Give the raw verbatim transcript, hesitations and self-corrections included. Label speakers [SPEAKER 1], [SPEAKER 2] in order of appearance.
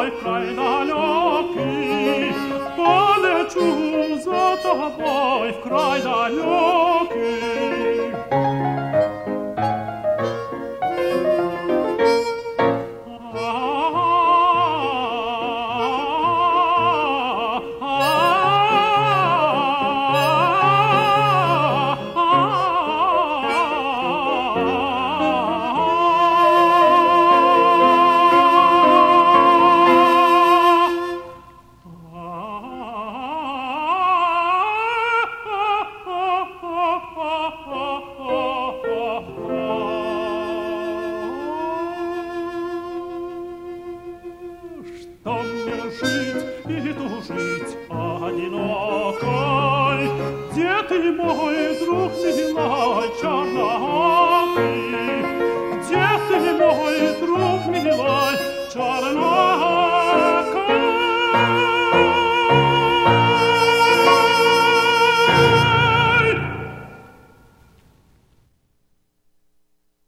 [SPEAKER 1] тобой в край далекий, полечу за тобой в край далекий. Что мне жить и тужить одинокой, где ты, мой друг, милой, черной?